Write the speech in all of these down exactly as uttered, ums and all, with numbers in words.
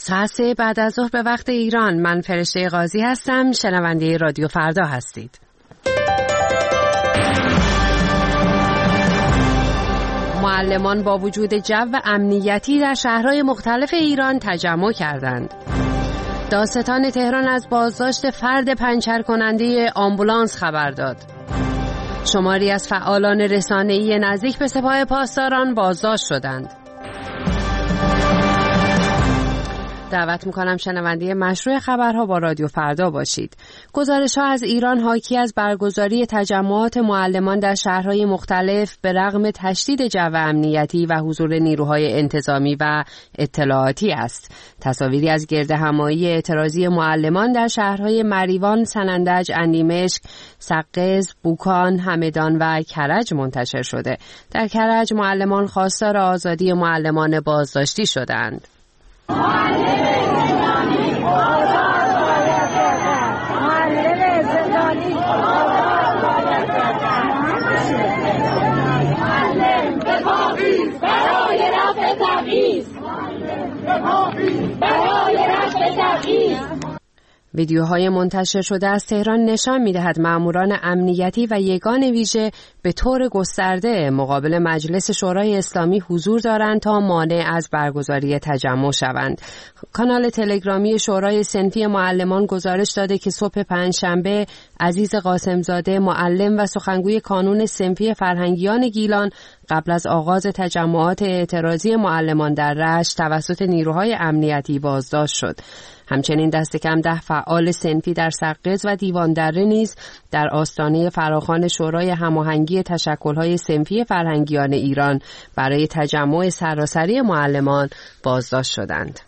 ساعت سه بعد از ظهر به وقت ایران. من فرشته قاضی هستم. شنونده رادیو فردا هستید. معلمان با وجود جو امنیتی در شهرهای مختلف ایران تجمع کردند. دادستان تهران از بازداشت فرد پنچر کننده آمبولانس خبر داد. شماری از فعالان رسانه‌ای نزدیک به سپاه پاسداران بازداشت شدند. دعوت میکنم شنونده مشروع خبرها با رادیو فردا باشید. گزارش‌ها از ایران حاکی از برگزاری تجمعات معلمان در شهرهای مختلف به رغم تشدید جو امنیتی و حضور نیروهای انتظامی و اطلاعاتی است. تصاویری از گردهمایی اعتراضی معلمان در شهرهای مریوان، سنندج، اندیمشک، سقز، بوکان، همدان و کرج منتشر شده. در کرج معلمان خواستار آزادی معلمان بازداشتی شدند. معلم زندانی آزاد باید گردد. معلم زندانی آزاد باید گردد. معلم به پاویز برای رفع تبعیض. معلم به پاویز برای رفع تبعیض. ویدیوهای منتشر شده از تهران نشان می‌دهد ماموران امنیتی و یگان ویژه به طور گسترده مقابل مجلس شورای اسلامی حضور دارند تا مانع از برگزاری تجمع شوند. کانال تلگرامی شورای صنفی معلمان گزارش داده که صبح پنجشنبه عزیز قاسمزاده، معلم و سخنگوی کانون صنفی فرهنگیان گیلان، قبل از آغاز تجمعات اعتراضی معلمان در رشت توسط نیروهای امنیتی بازداشت شد. همچنین دست کم ده فعال صنفی در سقز و دیواندره نیز در آستانه فراخوان شورای هماهنگی تشکل‌های صنفی فرهنگیان ایران برای تجمع سراسری معلمان بازداشت شدند.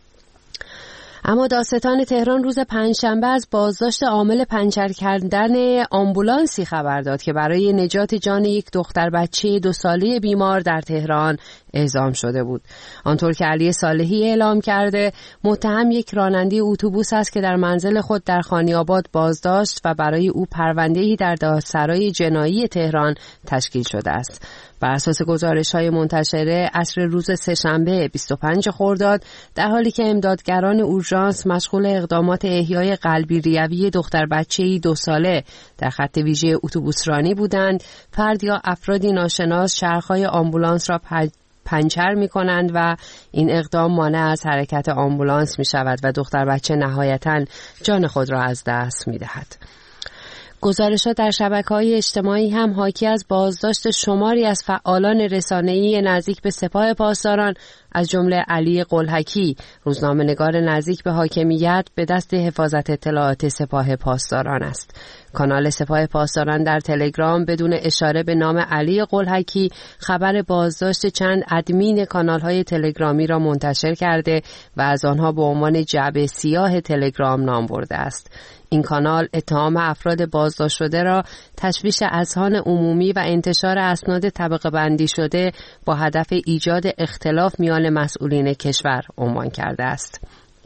اما دادستان تهران روز پنجشنبه از بازداشت عامل پنچر کردن آمبولانسی خبر داد که برای نجات جان یک دختر بچه دو ساله بیمار در تهران اعزام شده بود. آنطور که علی صالحی اعلام کرده، متهم یک راننده اتوبوس است که در منزل خود در خانی‌آباد بازداشت و برای او پرونده‌ای در دادسرای جنایی تهران تشکیل شده است. بر اساس گزارش‌های منتشره عصر روز سه‌شنبه بیست و پنج خرداد، در حالی که امدادگران اورژانس مشغول اقدامات احیای قلبی ریوی دختر بچه‌ای دو ساله در خط ویژه اتوبوسرانی بودند، فرد یا افرادی ناشناس چرخ‌های آمبولانس را پنچر می کنند و این اقدام مانع از حرکت آمبولانس می شود و دختر بچه نهایتاً جان خود را از دست می دهد. گزارشات در شبکه‌های اجتماعی هم حاکی از بازداشت شماری از فعالان رسانه‌ای نزدیک به سپاه پاسداران از جمله علی قلهکی، روزنامه‌نگار نزدیک به حاکمیت، به دست حفاظت اطلاعات سپاه پاسداران است. کانال سپاه پاسداران در تلگرام بدون اشاره به نام علی قلهکی خبر بازداشت چند ادمین کانال‌های تلگرامی را منتشر کرده و از آنها به عنوان جعبه سیاه تلگرام نام برده است. این کانال اتهام افراد بازداشت شده را تشویش اذهان عمومی و انتشار اسناد طبقه بندی شده با هدف ایجاد اختلاف میان مسئولین کشور عنوان کرده است.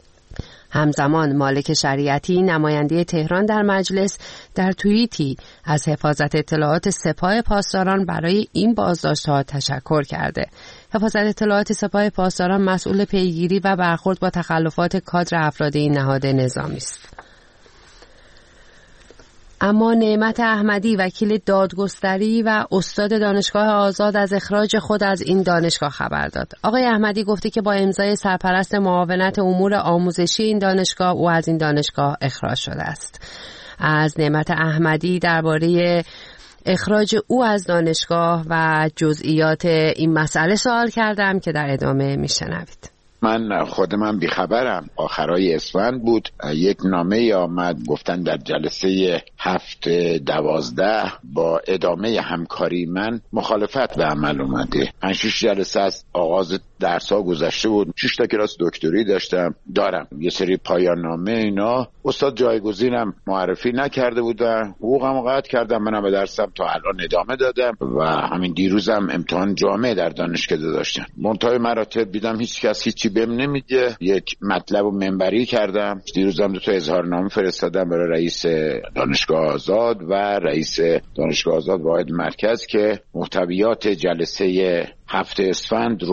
همزمان مالک شریعتی، نماینده تهران در مجلس، در توییتی از حفاظت اطلاعات سپاه پاسداران برای این بازداشت‌ها تشکر کرده. حفاظت اطلاعات سپاه پاسداران مسئول پیگیری و برخورد با تخلفات کادر افراد این نهاد نظامی است. اما نعمت احمدی، وکیل دادگستری و استاد دانشگاه آزاد، از اخراج خود از این دانشگاه خبر داد. آقای احمدی گفته که با امضای سرپرست معاونت امور آموزشی این دانشگاه او از این دانشگاه اخراج شده است. از نعمت احمدی درباره اخراج او از دانشگاه و جزئیات این مسئله سوال کردم که در ادامه میشنوید. من خودم بیخبرم. آخرای اسفند بود یک نامه آمد، گفتن در جلسه هفت دوازده با ادامه همکاری من مخالفت به عمل اومده. پنج شش جلسه از آغاز درس ها گذشته بود. شش تا کلاس دکتری داشتم دارم یه سری پایان نامه اینا. استاد جایگزینم معرفی نکرده بودن، حقوقم قطع کردم. منم به درسم تا الان ادامه دادم و همین دیروزم امتحان جامعه در دانشکده داشتم. منتهای مراتب دیدم هیچ کس هیچی بهم نمیگه. یک مطلب رو منبری کردم. دیروزم دو تا اظهارنامه فرستادم برای رئیس دانشگاه آزاد و رئیس دانشگاه آزاد واحد مرکز که محتویات جلسه هفت اسفند رو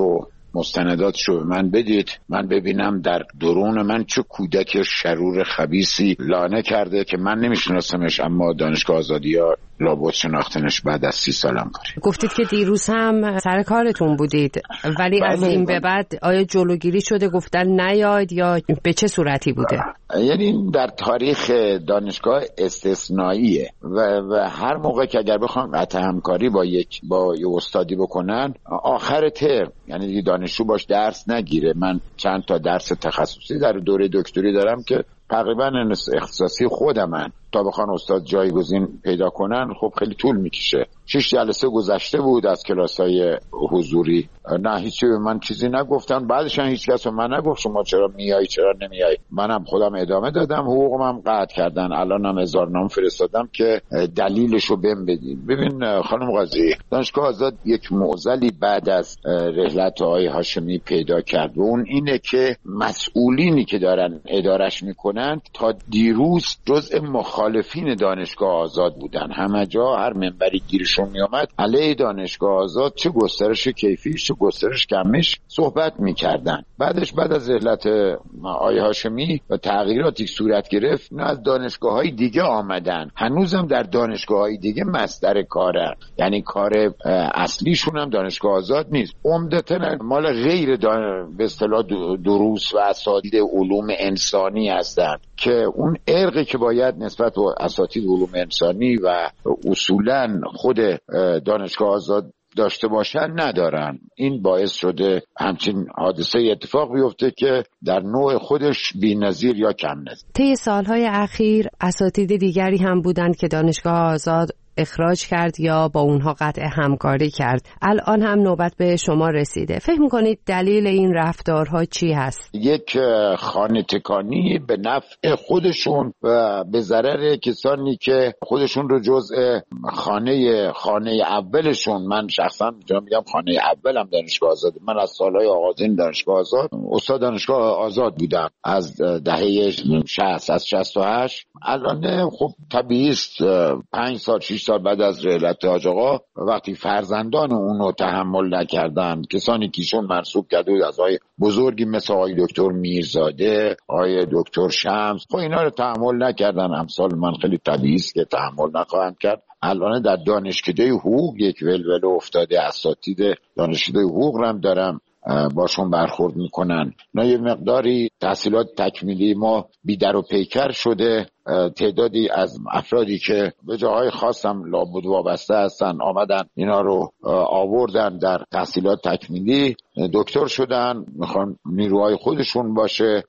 مستنداتش رو به من بدید، من ببینم در درون من چه کودک شرور خبیثی لانه کرده که من نمیشناسمش، اما دانشگاه آزادیا لابد شناختنش بعد از سی سالم کاری. گفتید که دیروز هم سر کارتون بودید، ولی از این به بعد آیا جلوگیری شده گفتن نیاید یا به چه صورتی بوده؟ یعنی در تاریخ دانشگاه استثنائیه و, و هر موقع که اگر بخوان قطع همکاری با یک با یک استادی بکنن آخر ترم، یعنی دیگه دانشجو باش درس نگیره. من چند تا درس تخصصی در دوره دکتری دارم که تقریبا اختصاصی خودمن، تا بخوان استاد جایگزین پیدا کنن خب خیلی طول میکشه. شش جلسه گذشته بود از کلاسای حضوری، نه هیچی به من چیزی نگفتن. بعدش هم هیچ کس به من نگفت شما چرا میای چرا نمیای. منم خودم ادامه دادم، حقوقم هم قطع کردن. الانم هزارنامه فرستادم که دلیلشو بهم بدین. ببین خانم قاضی، دانشگاه آزاد یک معضلی بعد از رحلت آقای هاشمی پیدا کرد و اون اینه که مسئولینی که دارن ادارش میکنن تا دیروز جزء مخالفین دانشگاه آزاد بودن. همه جا هر منبری گیرشون میامد علیه دانشگاه آزاد، چه گسترش کیفیش چه گسترش کمیش صحبت میکردن. بعدش بعد از رحلت آقای هاشمی و تغییراتی صورت گرفت، نه از دانشگاه های دیگه آمدن، هنوزم در دانشگاه های دیگه مصدر کارن، یعنی کار اصلیشون هم دانشگاه آزاد نیست. عمدتاً مال غیر به اصطلاح دروس و اساتید علوم انسانی هستن که اون ارقی که باید نسبت به اساتید علوم انسانی و اصولاً خود دانشگاه آزاد داشته باشن ندارن. این باعث شده همچین حادثه اتفاق بیفته که در نوع خودش بی‌نظیر یا کم نظیر. طی سالهای اخیر اساتید دیگری هم بودند که دانشگاه آزاد اخراج کرد یا با اونها قطع همکاری کرد. الان هم نوبت به شما رسیده. فکر می‌کنید دلیل این رفتارها چی هست؟ یک خانه تکانی به نفع خودشون و به ضرر کسانی که خودشون رو جزء خانه خانه اولشون، من شخصا میگم خانه اولم دانشگاه آزاد، من از سالهای آغازین دانشگاه آزاد استاد دانشگاه آزاد بودم از دهه شصت، از شصت و هشت. الان خب طبیعی است پنج سال شش سال بعد از رحلت حاج آقا وقتی فرزندان اونو تحمل نکردن، کسانی که ایشون منصوب کرده بود از آقای بزرگی مثل آقای دکتر میرزاده، آقای دکتر شمس، خب اینا رو تحمل نکردن، امثال من خیلی طبیعی است که تحمل نخواهند کرد. الان در دانشکده حقوق یک ولوله افتاده، اساتید دانشکده حقوق هم دارم باشون برخورد میکنن. نه یه مقداری تحصیلات تکمیلی ما بیدر و پیکر شده، تعدادی از افرادی که به جاهای خاص هم لابد وابسته هستن آمدن اینا رو آوردن در تحصیلات تکمیلی، دکتر شدن، میخوان نیروهای خودشون باشه.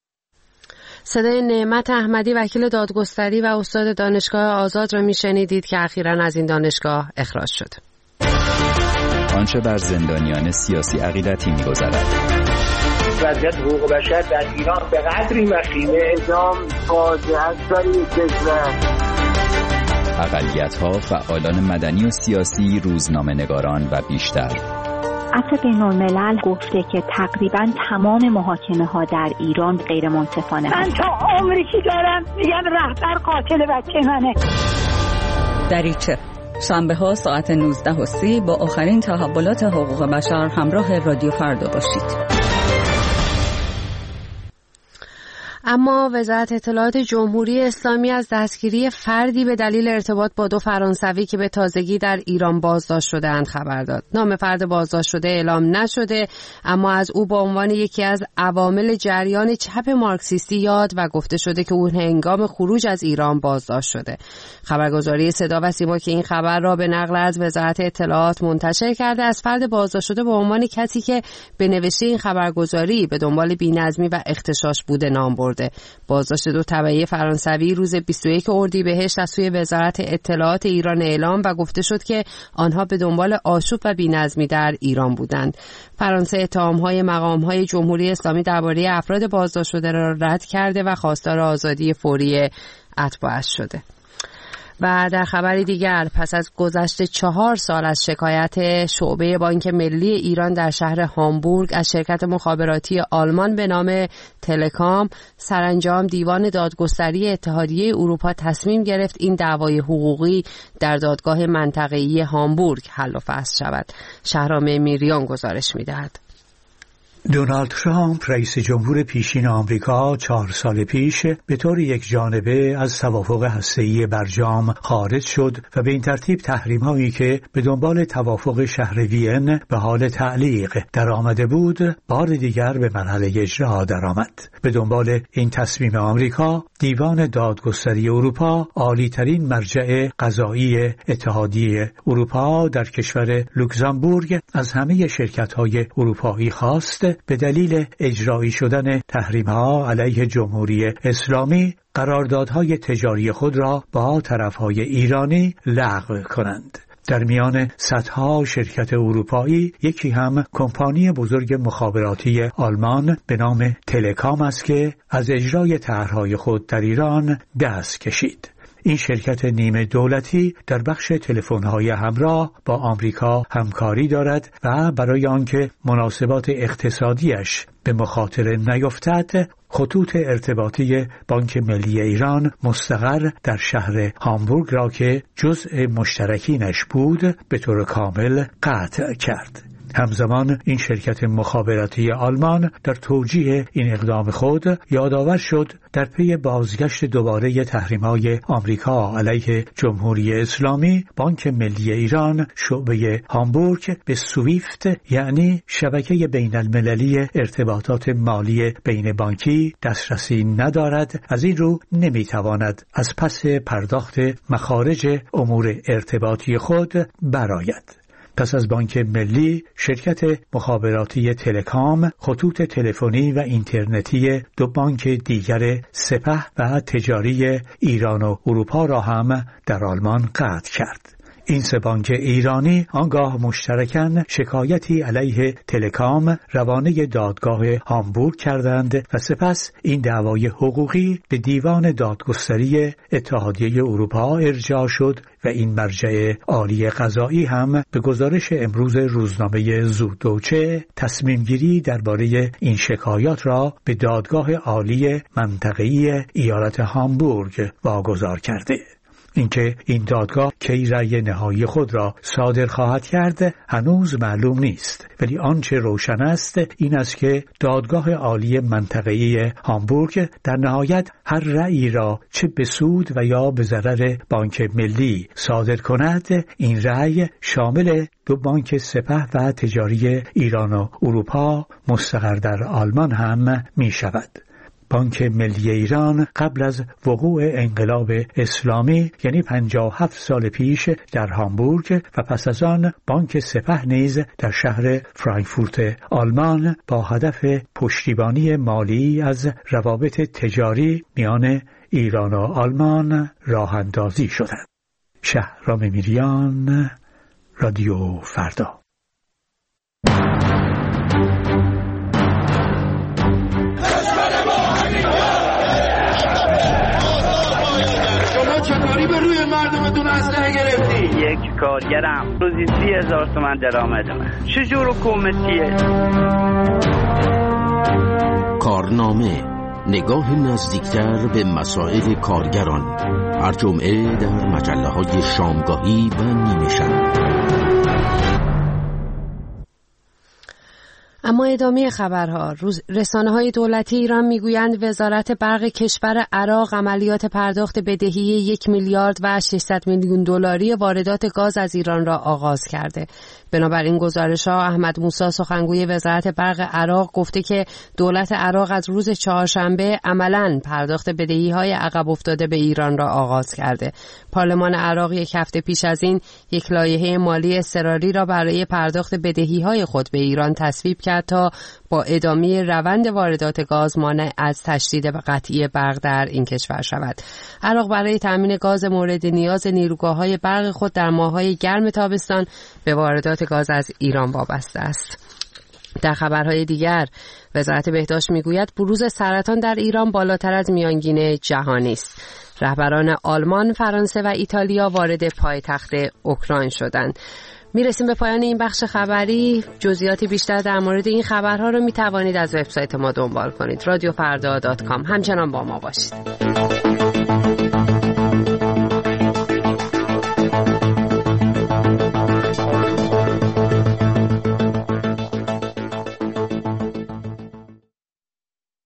صدای نعمت احمدی وکیل دادگستری و استاد دانشگاه آزاد را میشنیدید که اخیراً از این دانشگاه اخراج شد. آنچه بر زندانیان سیاسی عقیدتی می‌گذرد. وضعیت حقوق بشر در ایران به قدری وخیمه، اعدام فاجعه است در این کشور. اقلیت‌ها، فعالان مدنی و سیاسی، روزنامه‌نگاران و بیشتر. عفو بین‌الملل گفته که تقریباً تمام محاکمه‌ها در ایران غیر منصفانه من تا عمری که دارم میگم رهبر قاتل بچه منه. دریچه شنبه ها ساعت نوزده و سی با آخرین تحولات حقوق بشر همراه رادیو فردا باشید. اما وزارت اطلاعات جمهوری اسلامی از دستگیری فردی به دلیل ارتباط با دو فرانسوی که به تازگی در ایران بازداشت شده‌اند خبر داد. نام فرد بازداشت شده اعلام نشده، اما از او به عنوان یکی از عوامل جریان چپ مارکسیستی یاد و گفته شده که او هنگام خروج از ایران بازداشت شده. خبرگزاری صدا و سیما که این خبر را به نقل از وزارت اطلاعات منتشر کرده، از فرد بازداشت شده به عنوان کسی که به نوشته این خبرگزاری به دنبال بی‌نظمی و اغتشاش بوده نام برده. بازداشت دو تبعی فرانسوی روز بیست و یک اردیبهشت از سوی وزارت اطلاعات ایران اعلام و گفته شد که آنها به دنبال آشوب و بی‌نظمی در ایران بودند. فرانسه اتهام‌های مقام‌های جمهوری اسلامی درباره افراد بازداشت شده را رد کرده و خواستار آزادی فوری اتباعش شده. و در خبری دیگر، پس از گذشت چهار سال از شکایت شعبه بانک ملی ایران در شهر هامبورگ از شرکت مخابراتی آلمان به نام تلکام، سرانجام دیوان دادگستری اتحادیه اروپا تصمیم گرفت این دعوای حقوقی در دادگاه منطقه‌ای هامبورگ حل و فصل شود. شهرام میریان گزارش می‌دهد. دونالد ترامپ رئیس جمهور پیشین آمریکا چهار سال پیش به طور یک جانبه از توافق هسته‌ای برجام خارج شد و به این ترتیب تحریم‌هایی که به دنبال توافق شهر وین به حال تعلیق در آمده بود بار دیگر به مرحله اجرا درآمد. به دنبال این تصمیم آمریکا، دیوان دادگستری اروپا، عالی‌ترین مرجع قضایی اتحادیه اروپا در کشور لوکزامبورگ، از همه شرکت‌های اروپایی خواست به دلیل اجرایی شدن تحریم‌ها علیه جمهوری اسلامی قراردادهای تجاری خود را با طرف‌های ایرانی لغو کنند. در میان صدها شرکت اروپایی یکی هم کمپانی بزرگ مخابراتی آلمان به نام تلکام است که از اجرای طرح‌های خود در ایران دست کشید. این شرکت نیمه دولتی در بخش تلفن‌های همراه با آمریکا همکاری دارد و برای آنکه مناسبات اقتصادیش به مخاطره نیفتد، خطوط ارتباطی بانک ملی ایران مستقر در شهر هامبورگ را که جزء مشترکینش بود به طور کامل قطع کرد. همزمان این شرکت مخابراتی آلمان در توجیه این اقدام خود یادآور شد در پی بازگشت دوباره تحریم‌های آمریکا علیه جمهوری اسلامی، بانک ملی ایران شعبه هامبورگ به سویفت یعنی شبکه بین المللی ارتباطات مالی بین بانکی دسترسی ندارد. از این رو نمیتواند از پس پرداخت مخارج امور ارتباطی خود برآید. پس از بانک ملی، شرکت مخابراتی تلکام خطوط تلفنی و اینترنتی دو بانک دیگر سپه و تجاری ایران و اروپا را هم در آلمان قطع کرد. این سه بانک ایرانی آنگاه مشترکاً شکایتی علیه تلکام روانه دادگاه هامبورگ کردند و سپس این دعوای حقوقی به دیوان دادگستری اتحادیه اروپا ارجاع شد و این مرجع عالی قضایی هم به گزارش امروز روزنامه زودوچه تصمیم گیری درباره این شکایات را به دادگاه عالی منطقه‌ای ایالت هامبورگ واگذار کرده. اینکه این دادگاه کی رأی نهایی خود را صادر خواهد کرد هنوز معلوم نیست، ولی آنچه روشن است این است که دادگاه عالی منطقه‌ای هامبورگ در نهایت هر رأیی را چه به سود و یا به ضرر بانک ملی صادر کند، این رأی شامل دو بانک سپه و تجاری ایران و اروپا مستقر در آلمان هم می شود. بانک ملی ایران قبل از وقوع انقلاب اسلامی یعنی پنجاه و هفت سال پیش در هامبورگ و پس از آن بانک سپه نیز در شهر فرانکفورت آلمان با هدف پشتیبانی مالی از روابط تجاری میان ایران و آلمان راه اندازی شدند. شهرام میریان، رادیو فردا. یک کارگرم روزی سی هزار تومن درآمد من. چجور حکومتیه؟ کارنامه، نگاه نزدیکتر به مسائل کارگران، هر جمعه در مجله های شامگاهی و نیمه شب. اما ادامه خبرها، رسانه‌های دولتی ایران میگویند وزارت برق کشور عراق عملیات پرداخت بدهی یک میلیارد و ششصد میلیون دلاری واردات گاز از ایران را آغاز کرده. بنابراین گزارش‌ها احمد موسی سخنگوی وزارت برق عراق گفته که دولت عراق از روز چهارشنبه عملاً پرداخت بدهی‌های عقب افتاده به ایران را آغاز کرده. پارلمان عراق یک هفته پیش از این یک لایحه مالی اضطراری را برای پرداخت بدهی‌های خود به ایران تصویب کرد تا با ادامه روند واردات گاز مانع از تشدید قطعی برق در این کشور شود. عراق برای تامین گاز مورد نیاز نیروگاه‌های برق خود در ماه‌های گرم تابستان به واردات گاز از ایران وابسته است. در خبرهای دیگر، وزارت بهداشت میگوید بروز سرطان در ایران بالاتر از میانگین جهانی است. رهبران آلمان، فرانسه و ایتالیا وارد پایتخت اوکراین شدند. میرسیم به پایان این بخش خبری. جزئیات بیشتر در مورد این خبرها رو میتوانید از وبسایت ما دنبال کنید رادیو فردا دات کام. همچنان با ما باشید.